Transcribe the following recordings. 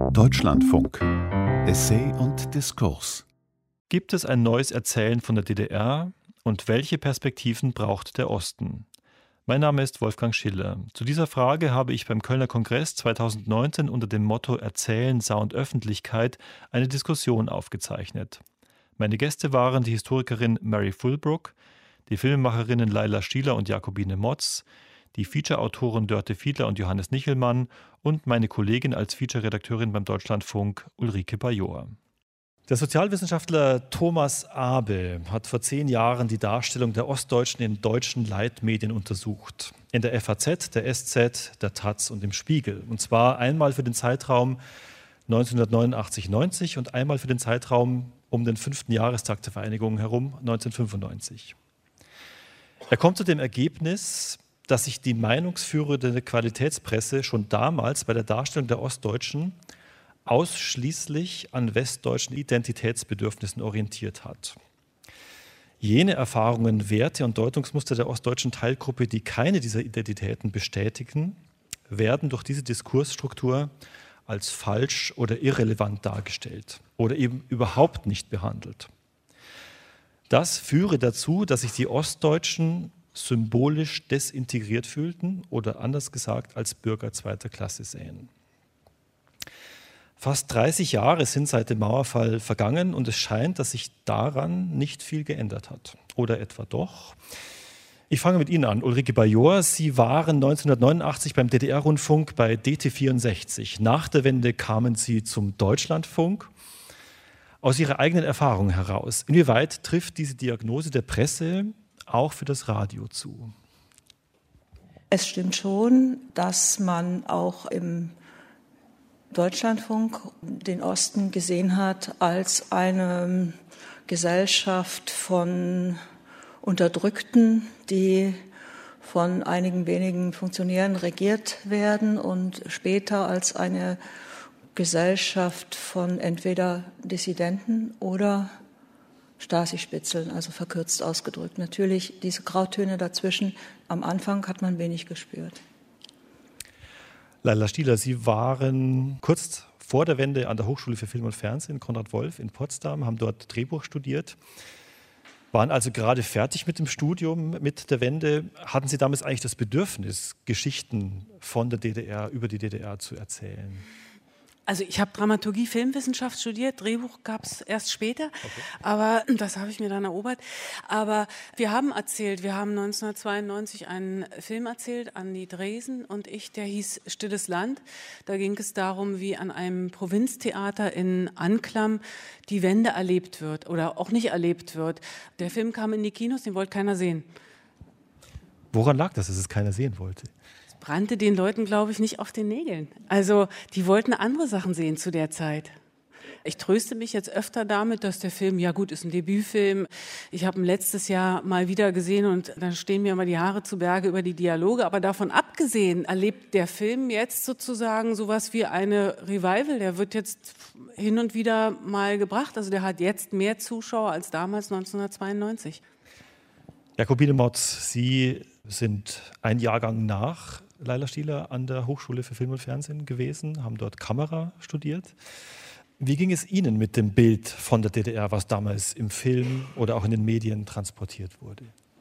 Deutschlandfunk. Essay und Diskurs. Gibt es ein neues Erzählen von der DDR und welche Perspektiven braucht der Osten? Mein Name ist Wolfgang Schiller. Zu dieser Frage habe ich beim Kölner Kongress 2019 unter dem Motto Erzählen, Sound, Öffentlichkeit eine Diskussion aufgezeichnet. Meine Gäste waren die Historikerin Mary Fulbrook, die Filmemacherinnen Laila Stieler und Jakobine Motz, die Feature-Autoren Dörte Fiedler und Johannes Nichelmann und meine Kollegin als Feature-Redakteurin beim Deutschlandfunk Ulrike Bajor. Der Sozialwissenschaftler Thomas Abel hat vor 10 Jahren die Darstellung der Ostdeutschen in deutschen Leitmedien untersucht. In der FAZ, der SZ, der taz und im Spiegel. Und zwar einmal für den Zeitraum 1989-90 und einmal für den Zeitraum um den 5. Jahrestag der Vereinigung herum, 1995. Er kommt zu dem Ergebnis, dass sich die meinungsführende Qualitätspresse schon damals bei der Darstellung der Ostdeutschen ausschließlich an westdeutschen Identitätsbedürfnissen orientiert hat. Jene Erfahrungen, Werte und Deutungsmuster der ostdeutschen Teilgruppe, die keine dieser Identitäten bestätigen, werden durch diese Diskursstruktur als falsch oder irrelevant dargestellt oder eben überhaupt nicht behandelt. Das führe dazu, dass sich die Ostdeutschen symbolisch desintegriert fühlten oder anders gesagt als Bürger zweiter Klasse sehen. Fast 30 Jahre sind seit dem Mauerfall vergangen und es scheint, dass sich daran nicht viel geändert hat. Oder etwa doch? Ich fange mit Ihnen an, Ulrike Bajor. Sie waren 1989 beim DDR-Rundfunk bei DT64. Nach der Wende kamen Sie zum Deutschlandfunk. Aus Ihrer eigenen Erfahrung heraus, inwieweit trifft diese Diagnose der Presse auch für das Radio zu? Es stimmt schon, dass man auch im Deutschlandfunk den Osten gesehen hat als eine Gesellschaft von Unterdrückten, die von einigen wenigen Funktionären regiert werden und später als eine Gesellschaft von entweder Dissidenten oder Stasi-Spitzeln, also verkürzt ausgedrückt. Natürlich diese Grautöne dazwischen, am Anfang hat man wenig gespürt. Laila Stieler, Sie waren kurz vor der Wende an der Hochschule für Film und Fernsehen, Konrad Wolf in Potsdam, haben dort Drehbuch studiert, waren also gerade fertig mit dem Studium, mit der Wende. Hatten Sie damals eigentlich das Bedürfnis, Geschichten von der DDR, über die DDR zu erzählen? Also ich habe Dramaturgie, Filmwissenschaft studiert, Drehbuch gab es erst später, okay. Aber das habe ich mir dann erobert. Aber wir haben 1992 einen Film erzählt, Andi Dresen und ich, der hieß Stilles Land. Da ging es darum, wie an einem Provinztheater in Anklam die Wende erlebt wird oder auch nicht erlebt wird. Der Film kam in die Kinos, den wollte keiner sehen. Woran lag das, dass es keiner sehen wollte? Brannte den Leuten, glaube ich, nicht auf den Nägeln. Also die wollten andere Sachen sehen zu der Zeit. Ich tröste mich jetzt öfter damit, dass der Film, ja gut, ist ein Debütfilm. Ich habe ihn letztes Jahr mal wieder gesehen und dann stehen mir immer die Haare zu Berge über die Dialoge. Aber davon abgesehen erlebt der Film jetzt sozusagen sowas wie eine Revival. Der wird jetzt hin und wieder mal gebracht. Also der hat jetzt mehr Zuschauer als damals 1992. Jakobine Motz, Sie sind ein Jahrgang nach Laila Stieler an der Hochschule für Film und Fernsehen gewesen, haben dort Kamera studiert. Wie ging es Ihnen mit dem Bild von der DDR, was damals im Film oder auch in den Medien transportiert wurde?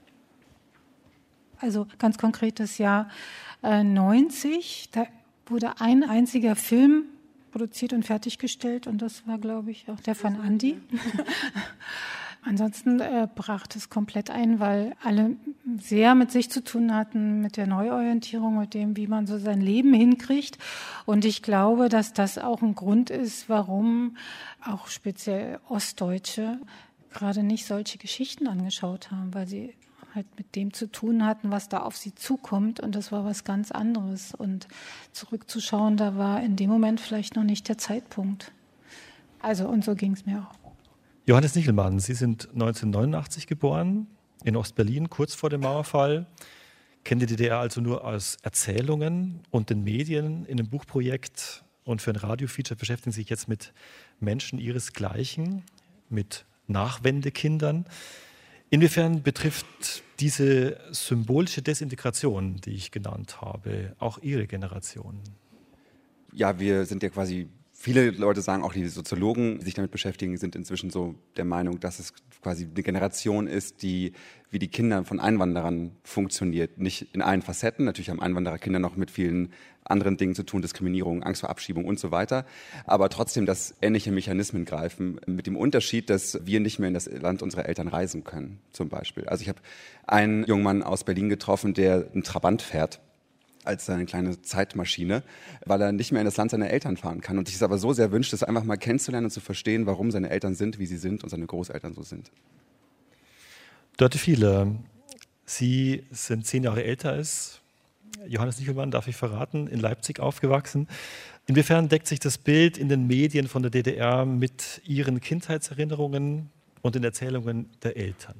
Also ganz konkret das Jahr 90, da wurde ein einziger Film produziert und fertiggestellt und das war, glaube ich, auch der von Andi. Ansonsten brach es komplett ein, weil alle sehr mit sich zu tun hatten, mit der Neuorientierung, mit dem, wie man so sein Leben hinkriegt. Und ich glaube, dass das auch ein Grund ist, warum auch speziell Ostdeutsche gerade nicht solche Geschichten angeschaut haben, weil sie halt mit dem zu tun hatten, was da auf sie zukommt. Und das war was ganz anderes. Und zurückzuschauen, da war in dem Moment vielleicht noch nicht der Zeitpunkt. Also, und so ging es mir auch. Johannes Nichelmann, Sie sind 1989 geboren, in Ostberlin, kurz vor dem Mauerfall. Kennen die DDR also nur aus Erzählungen und den Medien. In einem Buchprojekt und für ein Radiofeature beschäftigen Sie sich jetzt mit Menschen ihresgleichen, mit Nachwendekindern. Inwiefern betrifft diese symbolische Desintegration, die ich genannt habe, auch Ihre Generation? Ja, wir sind ja quasi Viele Leute sagen, auch die Soziologen, die sich damit beschäftigen, sind inzwischen so der Meinung, dass es quasi eine Generation ist, die wie die Kinder von Einwanderern funktioniert. Nicht in allen Facetten, natürlich haben Einwanderer Kinder noch mit vielen anderen Dingen zu tun, Diskriminierung, Angst vor Abschiebung und so weiter. Aber trotzdem, dass ähnliche Mechanismen greifen, mit dem Unterschied, dass wir nicht mehr in das Land unserer Eltern reisen können, zum Beispiel. Also ich habe einen jungen Mann aus Berlin getroffen, der einen Trabant fährt als seine kleine Zeitmaschine, weil er nicht mehr in das Land seiner Eltern fahren kann und sich es aber so sehr wünscht, das einfach mal kennenzulernen und zu verstehen, warum seine Eltern sind, wie sie sind und seine Großeltern so sind. Dörte Fiehler, Sie sind 10 Jahre älter als Johannes Nichelmann, darf ich verraten, in Leipzig aufgewachsen. Inwiefern deckt sich das Bild in den Medien von der DDR mit Ihren Kindheitserinnerungen und den Erzählungen der Eltern?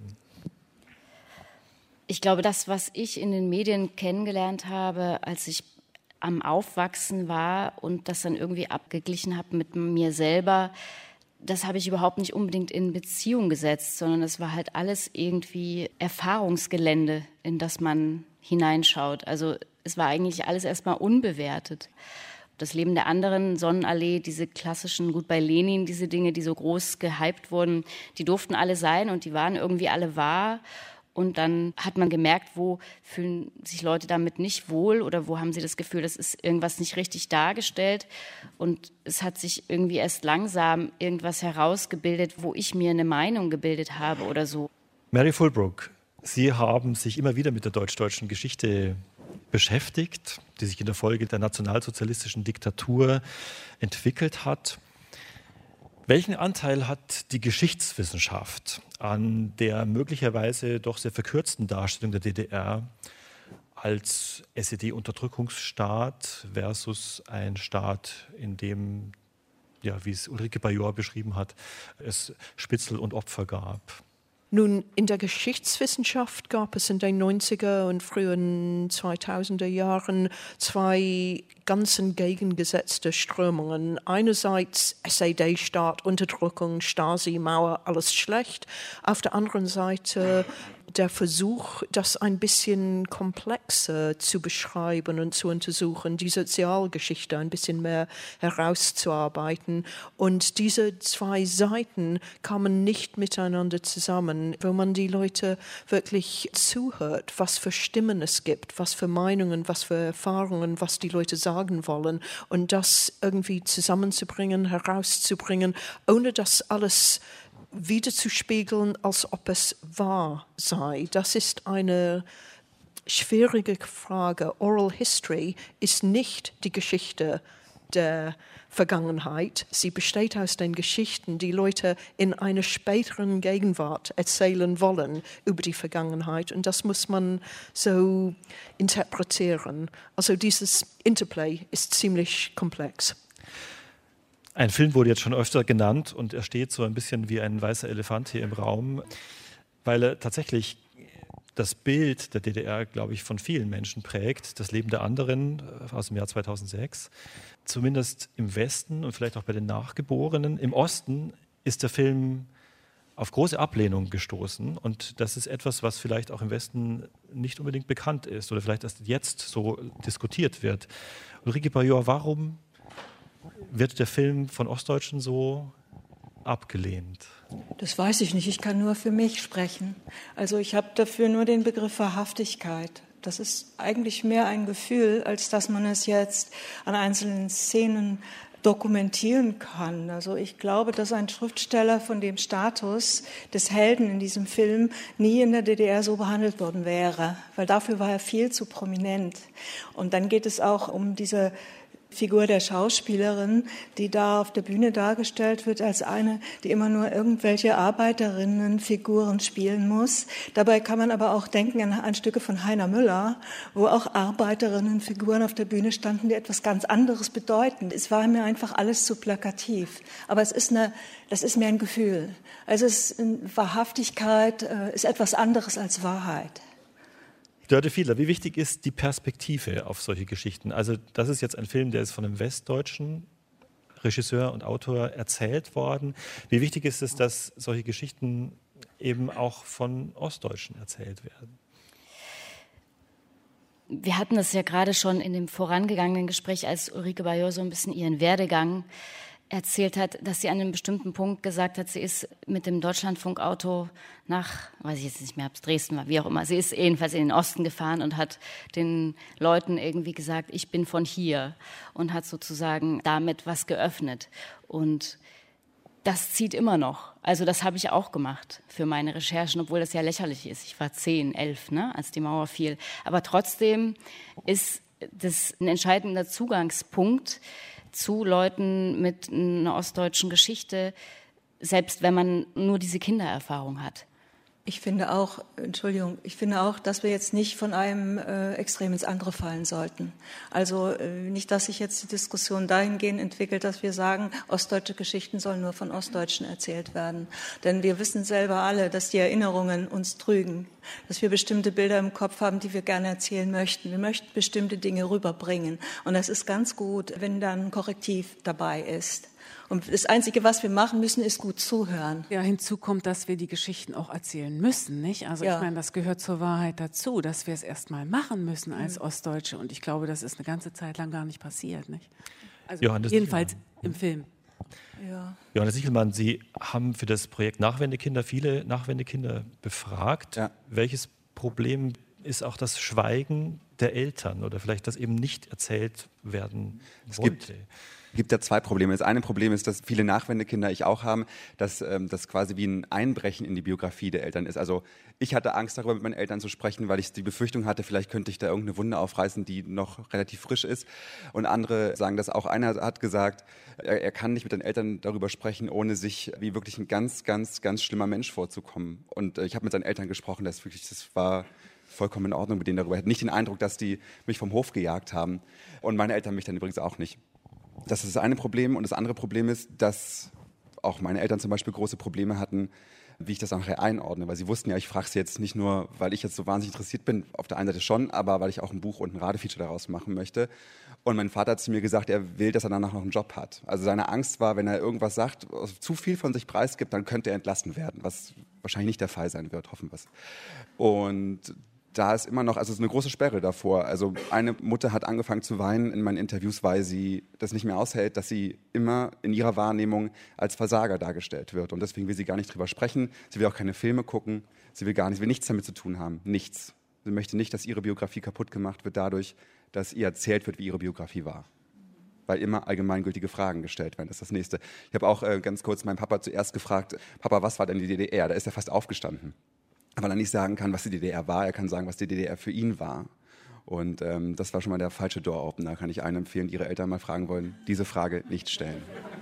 Ich glaube, das, was ich in den Medien kennengelernt habe, als ich am Aufwachsen war und das dann irgendwie abgeglichen habe mit mir selber, das habe ich überhaupt nicht unbedingt in Beziehung gesetzt, sondern es war halt alles irgendwie Erfahrungsgelände, in das man hineinschaut. Also es war eigentlich alles erstmal unbewertet. Das Leben der anderen, Sonnenallee, diese klassischen, gut bei Lenin, diese Dinge, die so groß gehypt wurden, die durften alle sein und die waren irgendwie alle wahr. Und dann hat man gemerkt, wo fühlen sich Leute damit nicht wohl oder wo haben sie das Gefühl, das ist irgendwas nicht richtig dargestellt. Und es hat sich irgendwie erst langsam irgendwas herausgebildet, wo ich mir eine Meinung gebildet habe oder so. Mary Fulbrook, Sie haben sich immer wieder mit der deutsch-deutschen Geschichte beschäftigt, die sich in der Folge der nationalsozialistischen Diktatur entwickelt hat. Welchen Anteil hat die Geschichtswissenschaft an der möglicherweise doch sehr verkürzten Darstellung der DDR als SED-Unterdrückungsstaat versus ein Staat, in dem, ja, wie es Ulrike Bajor beschrieben hat, es Spitzel und Opfer gab? Nun, in der Geschichtswissenschaft gab es in den 90er und frühen 2000er Jahren 2 ganz entgegengesetzte Strömungen. Einerseits SED-Staat, Unterdrückung, Stasi, Mauer, alles schlecht. Auf der anderen Seite der Versuch, das ein bisschen komplexer zu beschreiben und zu untersuchen, die Sozialgeschichte ein bisschen mehr herauszuarbeiten. Und diese 2 Seiten kamen nicht miteinander zusammen, wo man die Leute wirklich zuhört, was für Stimmen es gibt, was für Meinungen, was für Erfahrungen, was die Leute sagen wollen. Und das irgendwie zusammenzubringen, herauszubringen, ohne dass alles wiederzuspiegeln, als ob es wahr sei. Das ist eine schwierige Frage. Oral History ist nicht die Geschichte der Vergangenheit. Sie besteht aus den Geschichten, die Leute in einer späteren Gegenwart erzählen wollen über die Vergangenheit. Und das muss man so interpretieren. Also dieses Interplay ist ziemlich komplex. Ein Film wurde jetzt schon öfter genannt und er steht so ein bisschen wie ein weißer Elefant hier im Raum, weil er tatsächlich das Bild der DDR, glaube ich, von vielen Menschen prägt. Das Leben der anderen aus dem Jahr 2006. Zumindest im Westen und vielleicht auch bei den Nachgeborenen. Im Osten ist der Film auf große Ablehnung gestoßen. Und das ist etwas, was vielleicht auch im Westen nicht unbedingt bekannt ist oder vielleicht erst jetzt so diskutiert wird. Ulrike Bajor, warum wird der Film von Ostdeutschen so abgelehnt? Das weiß ich nicht, ich kann nur für mich sprechen. Also ich habe dafür nur den Begriff Wahrhaftigkeit. Das ist eigentlich mehr ein Gefühl, als dass man es jetzt an einzelnen Szenen dokumentieren kann. Also ich glaube, dass ein Schriftsteller von dem Status des Helden in diesem Film nie in der DDR so behandelt worden wäre, weil dafür war er viel zu prominent. Und dann geht es auch um diese Figur der Schauspielerin, die da auf der Bühne dargestellt wird als eine, die immer nur irgendwelche Arbeiterinnenfiguren spielen muss. Dabei kann man aber auch denken an Stücke von Heiner Müller, wo auch Arbeiterinnenfiguren auf der Bühne standen, die etwas ganz anderes bedeuten. Es war mir einfach alles zu plakativ. Aber das ist mir ein Gefühl. Also Wahrhaftigkeit ist etwas anderes als Wahrheit. Dörte Fiehler, wie wichtig ist die Perspektive auf solche Geschichten? Also das ist jetzt ein Film, der ist von einem westdeutschen Regisseur und Autor erzählt worden. Wie wichtig ist es, dass solche Geschichten eben auch von Ostdeutschen erzählt werden? Wir hatten das ja gerade schon in dem vorangegangenen Gespräch, als Ulrike Bajor so ein bisschen ihren Werdegang erzählt hat, dass sie an einem bestimmten Punkt gesagt hat, sie ist mit dem Deutschlandfunkauto nach, weiß ich jetzt nicht mehr, ob es Dresden war, wie auch immer, sie ist jedenfalls in den Osten gefahren und hat den Leuten irgendwie gesagt, ich bin von hier, und hat sozusagen damit was geöffnet. Und das zieht immer noch. Also das habe ich auch gemacht für meine Recherchen, obwohl das ja lächerlich ist. Ich war 10, 11, als die Mauer fiel. Aber trotzdem ist das ein entscheidender Zugangspunkt zu Leuten mit einer ostdeutschen Geschichte, selbst wenn man nur diese Kindererfahrung hat. Ich finde auch, dass wir jetzt nicht von einem Extrem ins andere fallen sollten. Also nicht, dass sich jetzt die Diskussion dahingehend entwickelt, dass wir sagen, ostdeutsche Geschichten sollen nur von Ostdeutschen erzählt werden. Denn wir wissen selber alle, dass die Erinnerungen uns trügen, dass wir bestimmte Bilder im Kopf haben, die wir gerne erzählen möchten. Wir möchten bestimmte Dinge rüberbringen. Und das ist ganz gut, wenn dann ein Korrektiv dabei ist. Und das Einzige, was wir machen müssen, ist gut zuhören. Ja, hinzu kommt, dass wir die Geschichten auch erzählen müssen, nicht? Also ich meine, das gehört zur Wahrheit dazu, dass wir es erst mal machen müssen als Ostdeutsche. Und ich glaube, das ist eine ganze Zeit lang gar nicht passiert, nicht? Also jedenfalls im Film. Ja. Johannes Sichelmann, Sie haben für das Projekt Nachwendekinder viele Nachwendekinder befragt. Ja. Welches Problem ist auch das Schweigen der Eltern oder vielleicht, dass eben nicht erzählt werden wollte? Es gibt ja zwei Probleme. Das eine Problem ist, dass viele Nachwendekinder, ich auch haben, dass das quasi wie ein Einbrechen in die Biografie der Eltern ist. Also ich hatte Angst, darüber mit meinen Eltern zu sprechen, weil ich die Befürchtung hatte, vielleicht könnte ich da irgendeine Wunde aufreißen, die noch relativ frisch ist. Und andere sagen das auch. Einer hat gesagt, er kann nicht mit den Eltern darüber sprechen, ohne sich wie wirklich ein ganz, ganz, ganz schlimmer Mensch vorzukommen. Und ich habe mit seinen Eltern gesprochen, das war vollkommen in Ordnung mit denen darüber. Ich hatte nicht den Eindruck, dass die mich vom Hof gejagt haben. Und meine Eltern mich dann übrigens auch nicht. Das ist das eine Problem. Und das andere Problem ist, dass auch meine Eltern zum Beispiel große Probleme hatten, wie ich das nachher einordne. Weil sie wussten ja, ich frage sie jetzt nicht nur, weil ich jetzt so wahnsinnig interessiert bin, auf der einen Seite schon, aber weil ich auch ein Buch und ein Radefeature daraus machen möchte. Und mein Vater hat zu mir gesagt, er will, dass er danach noch einen Job hat. Also seine Angst war, wenn er irgendwas sagt, zu viel von sich preisgibt, dann könnte er entlassen werden, was wahrscheinlich nicht der Fall sein wird, hoffen wir es. Und da ist immer noch, also es ist eine große Sperre davor. Also eine Mutter hat angefangen zu weinen in meinen Interviews, weil sie das nicht mehr aushält, dass sie immer in ihrer Wahrnehmung als Versager dargestellt wird. Und deswegen will sie gar nicht drüber sprechen. Sie will auch keine Filme gucken. Sie will nichts damit zu tun haben. Nichts. Sie möchte nicht, dass ihre Biografie kaputt gemacht wird dadurch, dass ihr erzählt wird, wie ihre Biografie war. Weil immer allgemeingültige Fragen gestellt werden. Das ist das Nächste. Ich habe auch ganz kurz meinen Papa zuerst gefragt, Papa, was war denn die DDR? Da ist er fast aufgestanden. Weil er nicht sagen kann, was die DDR war. Er kann sagen, was die DDR für ihn war. Und das war schon mal der falsche Door-Opener. Da kann ich allen empfehlen, die ihre Eltern mal fragen wollen, diese Frage nicht stellen.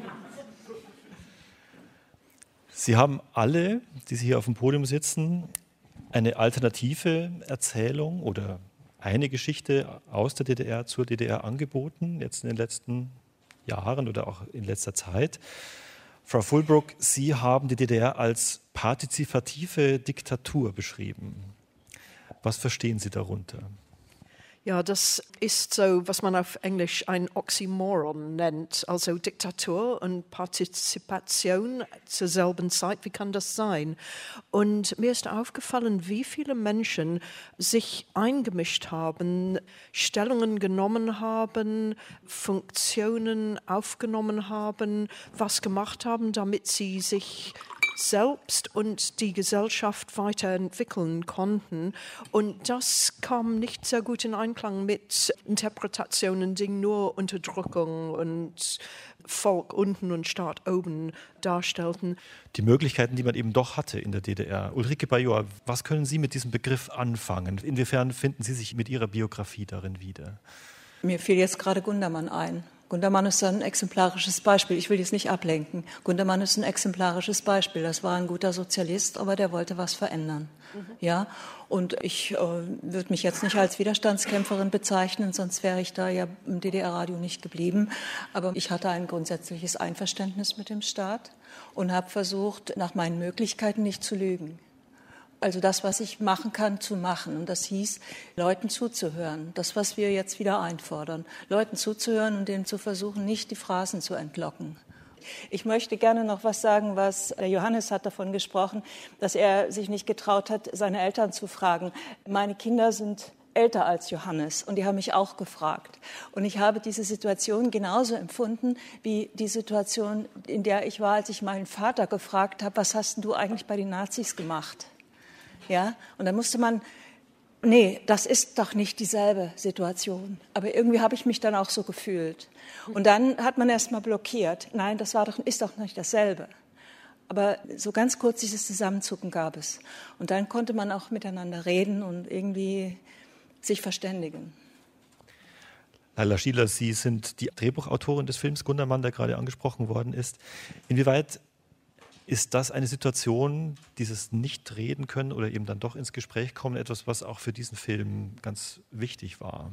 Sie haben alle, die Sie hier auf dem Podium sitzen, eine alternative Erzählung oder eine Geschichte aus der DDR zur DDR angeboten, jetzt in den letzten Jahren oder auch in letzter Zeit. Frau Fuhlbrook, Sie haben die DDR als partizipative Diktatur beschrieben. Was verstehen Sie darunter? Ja, das ist so, was man auf Englisch ein Oxymoron nennt, also Diktatur und Partizipation zur selben Zeit. Wie kann das sein? Und mir ist aufgefallen, wie viele Menschen sich eingemischt haben, Stellungen genommen haben, Funktionen aufgenommen haben, was gemacht haben, damit sie sich selbst und die Gesellschaft weiterentwickeln konnten. Und das kam nicht sehr gut in Einklang mit Interpretationen, die nur Unterdrückung und Volk unten und Staat oben darstellten. Die Möglichkeiten, die man eben doch hatte in der DDR. Ulrike Bajor, was können Sie mit diesem Begriff anfangen? Inwiefern finden Sie sich mit Ihrer Biografie darin wieder? Mir fiel jetzt gerade Gundermann ein. Gundermann ist ein exemplarisches Beispiel. Ich will jetzt nicht ablenken. Gundermann ist ein exemplarisches Beispiel. Das war ein guter Sozialist, aber der wollte was verändern. Ja? Und ich würde mich jetzt nicht als Widerstandskämpferin bezeichnen, sonst wäre ich da ja im DDR-Radio nicht geblieben. Aber ich hatte ein grundsätzliches Einverständnis mit dem Staat und habe versucht, nach meinen Möglichkeiten nicht zu lügen. Also das, was ich machen kann, zu machen. Und das hieß, Leuten zuzuhören. Das, was wir jetzt wieder einfordern. Leuten zuzuhören und denen zu versuchen, nicht die Phrasen zu entlocken. Ich möchte gerne noch was sagen, was Johannes hat davon gesprochen, dass er sich nicht getraut hat, seine Eltern zu fragen. Meine Kinder sind älter als Johannes und die haben mich auch gefragt. Und ich habe diese Situation genauso empfunden wie die Situation, in der ich war, als ich meinen Vater gefragt habe, was hast du eigentlich bei den Nazis gemacht? Ja? Und dann musste man, nee, das ist doch nicht dieselbe Situation. Aber irgendwie habe ich mich dann auch so gefühlt. Und dann hat man erst mal blockiert. Nein, das ist doch nicht dasselbe. Aber so ganz kurz dieses Zusammenzucken gab es. Und dann konnte man auch miteinander reden und irgendwie sich verständigen. Laila Schieler, Sie sind die Drehbuchautorin des Films Gundermann, der gerade angesprochen worden ist. Inwieweit ist das eine Situation, dieses Nicht-Reden können oder eben dann doch ins Gespräch kommen, etwas, was auch für diesen Film ganz wichtig war?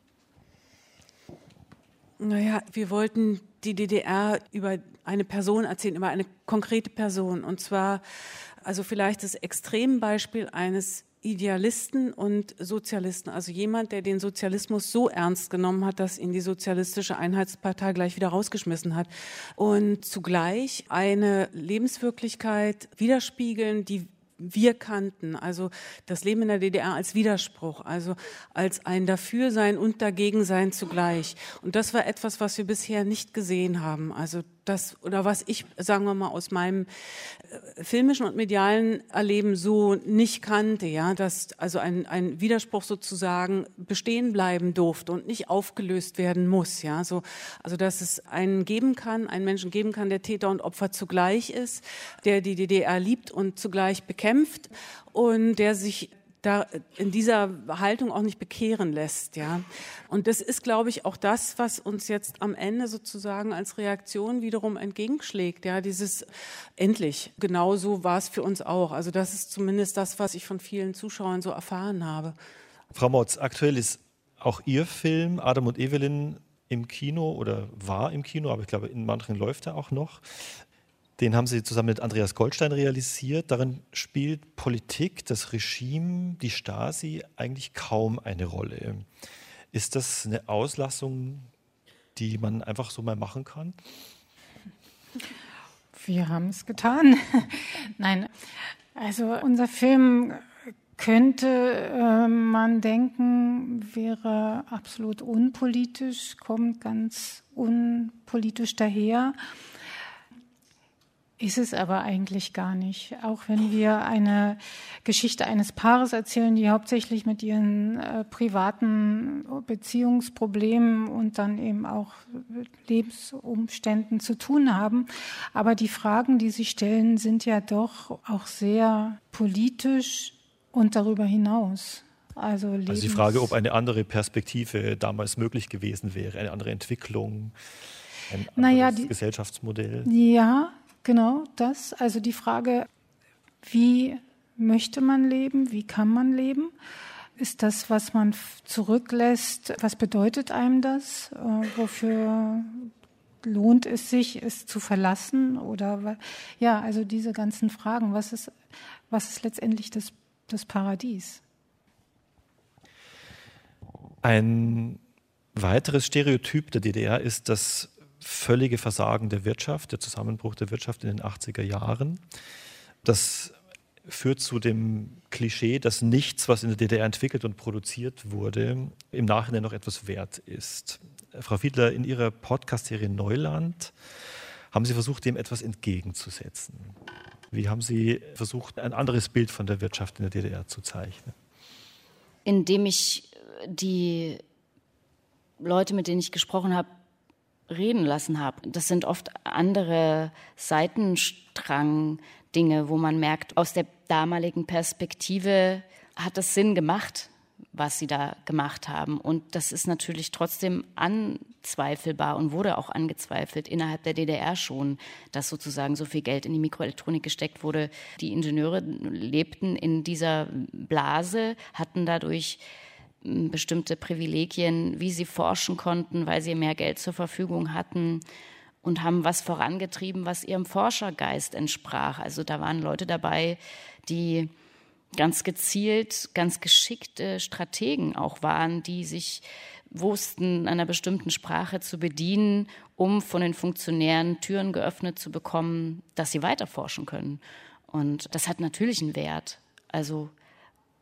Naja, wir wollten die DDR über eine Person erzählen, über eine konkrete Person. Und zwar, also vielleicht das Extrembeispiel eines Idealisten und Sozialisten. Also jemand, der den Sozialismus so ernst genommen hat, dass ihn die Sozialistische Einheitspartei gleich wieder rausgeschmissen hat. Und zugleich eine Lebenswirklichkeit widerspiegeln, die wir kannten, also das Leben in der DDR als Widerspruch, also als ein Dafürsein und Dagegensein zugleich. Und das war etwas, was wir bisher nicht gesehen haben. Also das, oder was ich, sagen wir mal, aus meinem filmischen und medialen Erleben so nicht kannte, ja, dass also ein Widerspruch sozusagen bestehen bleiben durfte und nicht aufgelöst werden muss, ja, so, also dass es einen Menschen geben kann, der Täter und Opfer zugleich ist, der die DDR liebt und zugleich bekämpft und der sich da in dieser Haltung auch nicht bekehren lässt, ja. Und das ist, glaube ich, auch das, was uns jetzt am Ende sozusagen als Reaktion wiederum entgegenschlägt, ja, dieses endlich. Genauso war es für uns auch. Also das ist zumindest das, was ich von vielen Zuschauern so erfahren habe. Frau Motz, aktuell ist auch Ihr Film Adam und Evelyn im Kino oder war im Kino, aber ich glaube, in manchen läuft er auch noch. Den haben Sie zusammen mit Andreas Goldstein realisiert. Darin spielt Politik, das Regime, die Stasi eigentlich kaum eine Rolle. Ist das eine Auslassung, die man einfach so mal machen kann? Wir haben es getan. Nein, also unser Film könnte man denken, wäre absolut unpolitisch, kommt ganz unpolitisch daher. Ist es aber eigentlich gar nicht. Auch wenn wir eine Geschichte eines Paares erzählen, die hauptsächlich mit ihren privaten Beziehungsproblemen und dann eben auch Lebensumständen zu tun haben. Aber die Fragen, die sie stellen, sind ja doch auch sehr politisch und darüber hinaus. Also die Frage, ob eine andere Perspektive damals möglich gewesen wäre, eine andere Entwicklung, ein anderes Gesellschaftsmodell. Ja, genau das. Also die Frage, wie möchte man leben, wie kann man leben? Ist das, was man zurücklässt, was bedeutet einem das? Wofür lohnt es sich, es zu verlassen? Oder ja, also diese ganzen Fragen. Was ist letztendlich das Paradies? Ein weiteres Stereotyp der DDR ist das völlige Versagen der Wirtschaft, der Zusammenbruch der Wirtschaft in den 80er Jahren. Das führt zu dem Klischee, dass nichts, was in der DDR entwickelt und produziert wurde, im Nachhinein noch etwas wert ist. Frau Fiedler, in Ihrer Podcast-Serie Neuland haben Sie versucht, dem etwas entgegenzusetzen. Wie haben Sie versucht, ein anderes Bild von der Wirtschaft in der DDR zu zeichnen? Indem ich die Leute, mit denen ich gesprochen habe, reden lassen habe. Das sind oft andere Seitenstrang-Dinge, wo man merkt, aus der damaligen Perspektive hat es Sinn gemacht, was sie da gemacht haben. Und das ist natürlich trotzdem anzweifelbar und wurde auch angezweifelt innerhalb der DDR schon, dass sozusagen so viel Geld in die Mikroelektronik gesteckt wurde. Die Ingenieure lebten in dieser Blase, hatten dadurch bestimmte Privilegien, wie sie forschen konnten, weil sie mehr Geld zur Verfügung hatten und haben was vorangetrieben, was ihrem Forschergeist entsprach. Also da waren Leute dabei, die ganz gezielt, ganz geschickte Strategen auch waren, die sich wussten, einer bestimmten Sprache zu bedienen, um von den Funktionären Türen geöffnet zu bekommen, dass sie weiter forschen können. Und das hat natürlich einen Wert. Also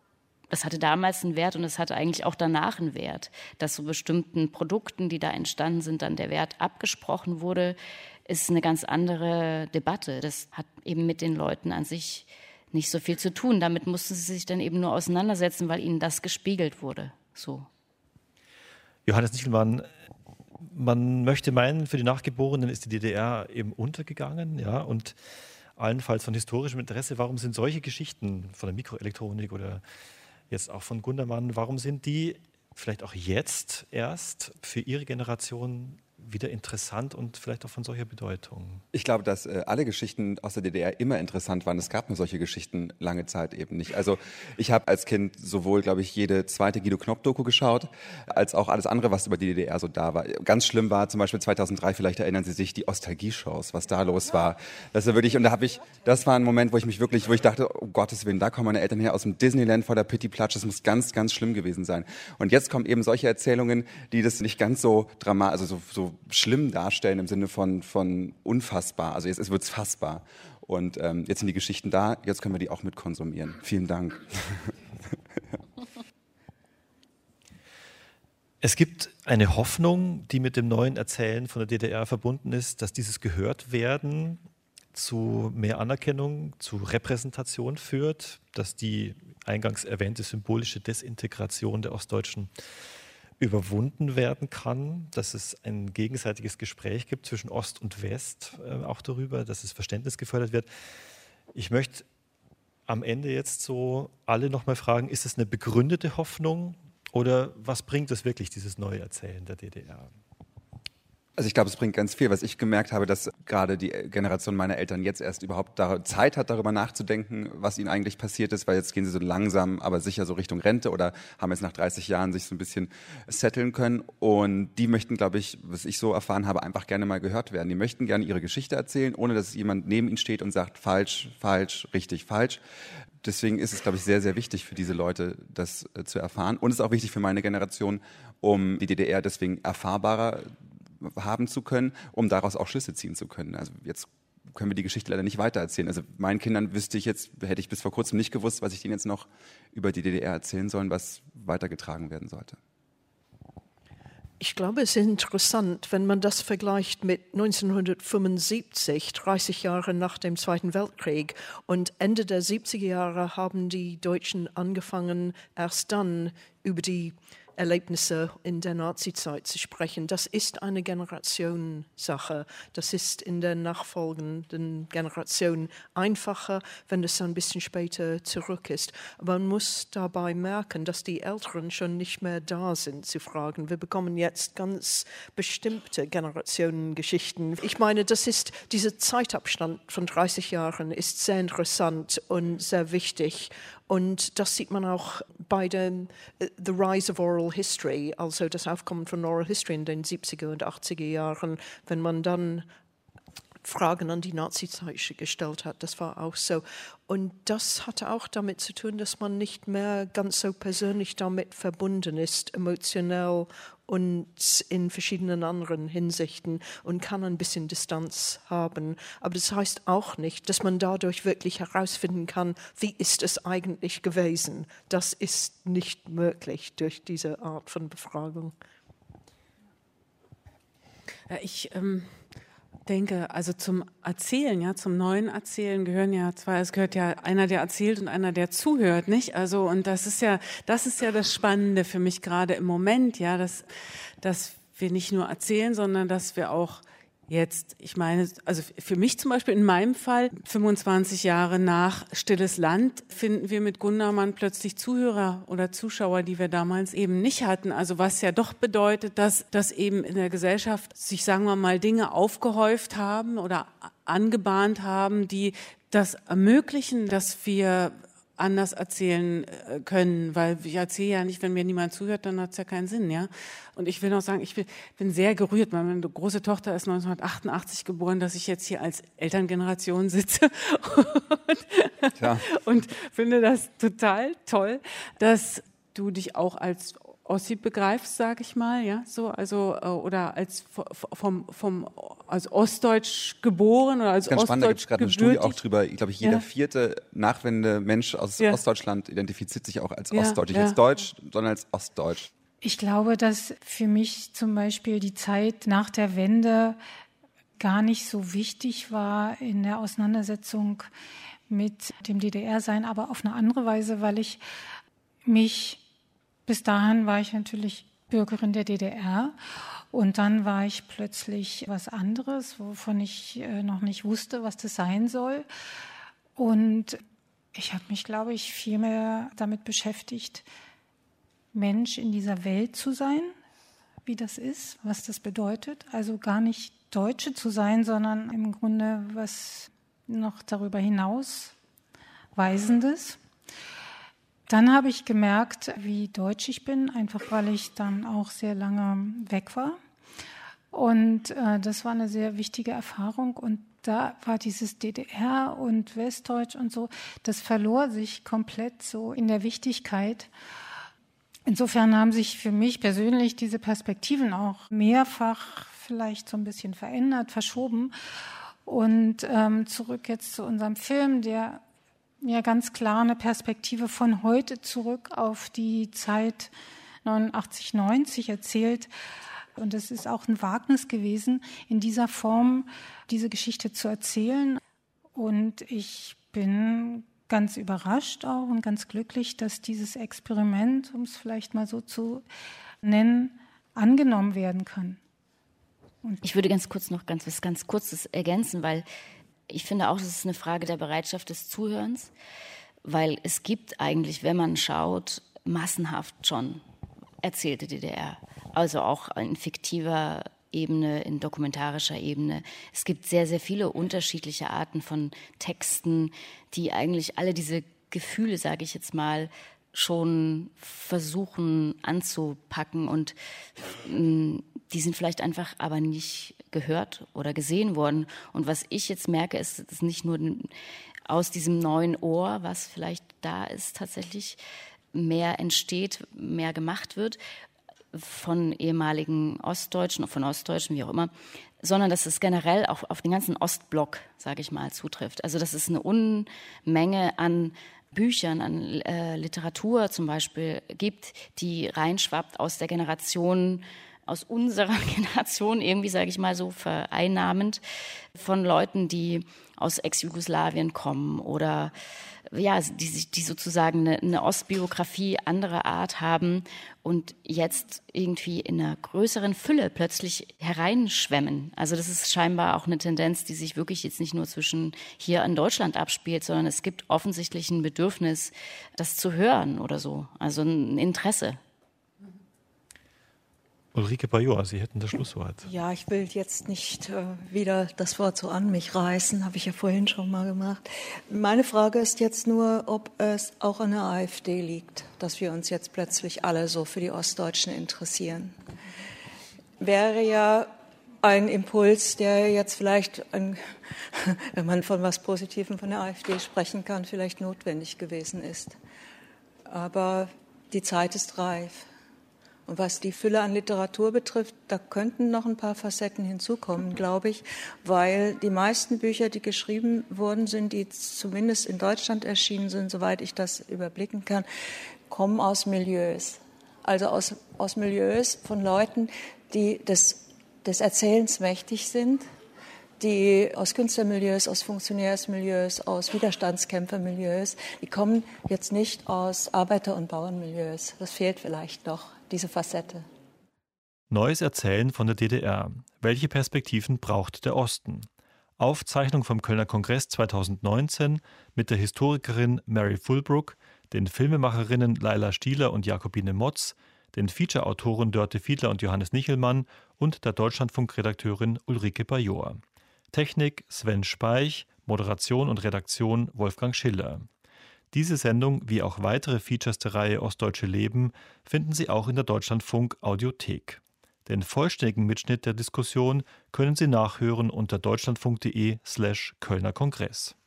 das hatte damals einen Wert und es hatte eigentlich auch danach einen Wert, dass so bestimmten Produkten, die da entstanden sind, dann der Wert abgesprochen wurde, ist eine ganz andere Debatte. Das hat eben mit den Leuten an sich nicht so viel zu tun. Damit mussten sie sich dann eben nur auseinandersetzen, weil ihnen das gespiegelt wurde. So. Johannes Nichelmann, man möchte meinen, für die Nachgeborenen ist die DDR eben untergegangen, ja, und allenfalls von historischem Interesse. Warum sind solche Geschichten von der Mikroelektronik oder jetzt auch von Gundermann, warum sind die vielleicht auch jetzt erst für Ihre Generation wieder interessant und vielleicht auch von solcher Bedeutung? Ich glaube, dass alle Geschichten aus der DDR immer interessant waren. Es gab nur solche Geschichten lange Zeit eben nicht. Also ich habe als Kind sowohl, glaube ich, jede zweite Guido Knopp-Doku geschaut, als auch alles andere, was über die DDR so da war. Ganz schlimm war zum Beispiel 2003, vielleicht erinnern Sie sich, die Ostalgie-Shows, was da los war. Das war wirklich, und das war ein Moment, wo ich dachte, oh Gottes Willen, da kommen meine Eltern her aus dem Disneyland vor der Pitti-Platsch, das muss ganz, ganz schlimm gewesen sein. Und jetzt kommen eben solche Erzählungen, die das nicht ganz so dramatisch, also so schlimm darstellen im Sinne von unfassbar. Also jetzt wird's fassbar. Und jetzt sind die Geschichten da, jetzt können wir die auch mit konsumieren. Vielen Dank. Es gibt eine Hoffnung, die mit dem neuen Erzählen von der DDR verbunden ist, dass dieses Gehörtwerden zu mehr Anerkennung, zu Repräsentation führt, dass die eingangs erwähnte symbolische Desintegration der Ostdeutschen überwunden werden kann, dass es ein gegenseitiges Gespräch gibt zwischen Ost und West, auch darüber, dass das Verständnis gefördert wird. Ich möchte am Ende jetzt so alle nochmal fragen, ist es eine begründete Hoffnung oder was bringt es wirklich, dieses neue Erzählen der DDR? Also ich glaube, es bringt ganz viel, was ich gemerkt habe, dass gerade die Generation meiner Eltern jetzt erst überhaupt Zeit hat, darüber nachzudenken, was ihnen eigentlich passiert ist, weil jetzt gehen sie so langsam, aber sicher so Richtung Rente oder haben jetzt nach 30 Jahren sich so ein bisschen setteln können und die möchten, glaube ich, was ich so erfahren habe, einfach gerne mal gehört werden. Die möchten gerne ihre Geschichte erzählen, ohne dass jemand neben ihnen steht und sagt, falsch, falsch, richtig, falsch. Deswegen ist es, glaube ich, sehr, sehr wichtig für diese Leute, das zu erfahren und es ist auch wichtig für meine Generation, um die DDR deswegen erfahrbarer haben zu können, um daraus auch Schlüsse ziehen zu können. Also jetzt können wir die Geschichte leider nicht weitererzählen. Also meinen Kindern hätte ich bis vor kurzem nicht gewusst, was ich denen jetzt noch über die DDR erzählen soll, was weitergetragen werden sollte. Ich glaube, es ist interessant, wenn man das vergleicht mit 1975, 30 Jahre nach dem Zweiten Weltkrieg. Und Ende der 70er Jahre haben die Deutschen angefangen, erst dann über die Erlebnisse in der Nazizeit zu sprechen. Das ist eine Generationssache. Das ist in der nachfolgenden Generation einfacher, wenn es ein bisschen später zurück ist. Aber man muss dabei merken, dass die Älteren schon nicht mehr da sind zu fragen. Wir bekommen jetzt ganz bestimmte Generationengeschichten. Ich meine, dieser Zeitabstand von 30 Jahren ist sehr interessant und sehr wichtig. Und das sieht man auch bei The Rise of Oral History, also das Aufkommen von Oral History in den 70er und 80er Jahren, wenn man dann Fragen an die Nazizeit gestellt hat. Das war auch so. Und das hatte auch damit zu tun, dass man nicht mehr ganz so persönlich damit verbunden ist, emotionell und in verschiedenen anderen Hinsichten und kann ein bisschen Distanz haben. Aber das heißt auch nicht, dass man dadurch wirklich herausfinden kann, wie ist es eigentlich gewesen. Das ist nicht möglich durch diese Art von Befragung. Ja, ich denke, also zum Erzählen, ja, zum neuen Erzählen gehören ja zwei, es gehört ja einer, der erzählt und einer, der zuhört, nicht? Also, und das ist ja das Spannende für mich gerade im Moment, ja, dass wir nicht nur erzählen, sondern dass wir auch jetzt, ich meine, also für mich zum Beispiel in meinem Fall, 25 Jahre nach Stilles Land, finden wir mit Gundermann plötzlich Zuhörer oder Zuschauer, die wir damals eben nicht hatten. Also was ja doch bedeutet, dass eben in der Gesellschaft sich, sagen wir mal, Dinge aufgehäuft haben oder angebahnt haben, die das ermöglichen, dass wir anders erzählen können, weil ich erzähle ja nicht, wenn mir niemand zuhört, dann hat es ja keinen Sinn, ja. Und ich will noch sagen, ich bin sehr gerührt, weil meine große Tochter ist 1988 geboren, dass ich jetzt hier als Elterngeneration sitze und finde das total toll, dass du dich auch als Ossi begreifst, sage ich mal, ja, so, also oder als als Ostdeutsch geboren oder als Ganz Ostdeutsch spannend, da gibt es gerade eine Studie auch drüber. Ich glaube, jeder Ja. 4. Nachwende-Mensch aus Ja. Ostdeutschland identifiziert sich auch als Ja, Ostdeutsch. Nicht ja. als Deutsch, sondern als Ostdeutsch. Ich glaube, dass für mich zum Beispiel die Zeit nach der Wende gar nicht so wichtig war in der Auseinandersetzung mit dem DDR-Sein, aber auf eine andere Weise, weil ich mich, bis dahin war ich natürlich Bürgerin der DDR und dann war ich plötzlich was anderes, wovon ich noch nicht wusste, was das sein soll. Und ich habe mich, glaube ich, viel mehr damit beschäftigt, Mensch in dieser Welt zu sein, wie das ist, was das bedeutet. Also gar nicht Deutsche zu sein, sondern im Grunde was noch darüber hinaus Weisendes. Dann habe ich gemerkt, wie deutsch ich bin, einfach weil ich dann auch sehr lange weg war. Und das war eine sehr wichtige Erfahrung. Und da war dieses DDR und Westdeutsch und so, das verlor sich komplett so in der Wichtigkeit. Insofern haben sich für mich persönlich diese Perspektiven auch mehrfach vielleicht so ein bisschen verändert, verschoben. Und zurück jetzt zu unserem Film, der ja ganz klar eine Perspektive von heute zurück auf die Zeit 89, 90 erzählt. Und es ist auch ein Wagnis gewesen, in dieser Form diese Geschichte zu erzählen. Und ich bin ganz überrascht auch und ganz glücklich, dass dieses Experiment, um es vielleicht mal so zu nennen, angenommen werden kann. Ich würde ganz kurz noch was ganz Kurzes ergänzen, weil ich finde auch, das ist eine Frage der Bereitschaft des Zuhörens, weil es gibt eigentlich, wenn man schaut, massenhaft schon erzählte DDR, also auch in fiktiver Ebene, in dokumentarischer Ebene. Es gibt sehr, sehr viele unterschiedliche Arten von Texten, die eigentlich alle diese Gefühle, sage ich jetzt mal, schon versuchen anzupacken und die sind vielleicht einfach aber nicht gehört oder gesehen worden. Und was ich jetzt merke, ist, dass nicht nur aus diesem neuen Ohr, was vielleicht da ist, tatsächlich mehr entsteht, mehr gemacht wird von ehemaligen Ostdeutschen, von Ostdeutschen, wie auch immer, sondern dass es generell auch auf den ganzen Ostblock, sage ich mal, zutrifft. Also dass es eine Unmenge an Büchern, an Literatur zum Beispiel gibt, die reinschwappt aus der Generation, aus unserer Generation irgendwie, sage ich mal so, vereinnahmend von Leuten, die aus Ex-Jugoslawien kommen oder ja, die sozusagen eine Ostbiografie anderer Art haben und jetzt irgendwie in einer größeren Fülle plötzlich hereinschwemmen. Also das ist scheinbar auch eine Tendenz, die sich wirklich jetzt nicht nur zwischen hier in Deutschland abspielt, sondern es gibt offensichtlich ein Bedürfnis, das zu hören oder so, also ein Interesse. Ulrike Bajor, Sie hätten das Schlusswort. Ja, ich will jetzt nicht wieder das Wort so an mich reißen, habe ich ja vorhin schon mal gemacht. Meine Frage ist jetzt nur, ob es auch an der AfD liegt, dass wir uns jetzt plötzlich alle so für die Ostdeutschen interessieren. Wäre ja ein Impuls, der jetzt vielleicht, wenn man von was Positivem von der AfD sprechen kann, vielleicht notwendig gewesen ist. Aber die Zeit ist reif. Und was die Fülle an Literatur betrifft, da könnten noch ein paar Facetten hinzukommen, glaube ich, weil die meisten Bücher, die geschrieben worden sind, die zumindest in Deutschland erschienen sind, soweit ich das überblicken kann, kommen aus Milieus. Also aus Milieus von Leuten, die des Erzählens mächtig sind, die aus Künstlermilieus, aus Funktionärsmilieus, aus Widerstandskämpfermilieus, die kommen jetzt nicht aus Arbeiter- und Bauernmilieus. Das fehlt vielleicht noch, diese Facette. Neues Erzählen von der DDR. Welche Perspektiven braucht der Osten? Aufzeichnung vom Kölner Kongress 2019 mit der Historikerin Mary Fulbrook, den Filmemacherinnen Laila Stieler und Jakobine Motz, den Feature-Autoren Dörte Fiedler und Johannes Nichelmann und der Deutschlandfunk-Redakteurin Ulrike Bajor. Technik Sven Speich, Moderation und Redaktion Wolfgang Schiller. Diese Sendung, wie auch weitere Features der Reihe Ostdeutsche Leben, finden Sie auch in der Deutschlandfunk Audiothek. Den vollständigen Mitschnitt der Diskussion können Sie nachhören unter deutschlandfunk.de/Kölner Kongress.